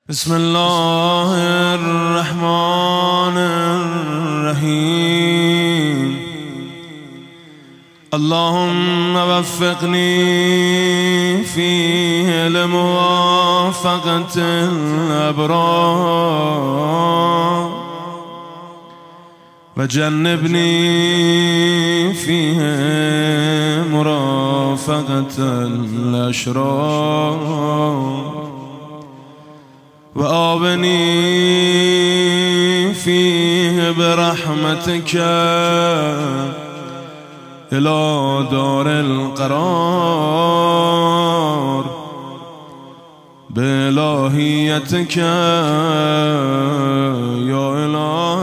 بسم الله الرحمن الرحيم. اللهم وفقني فيه لموافقة الأبرار وجنبني فيه مرافقة الأشرار وآبني فيه برحمتك إلى دار القرار بإلهيتك يا إله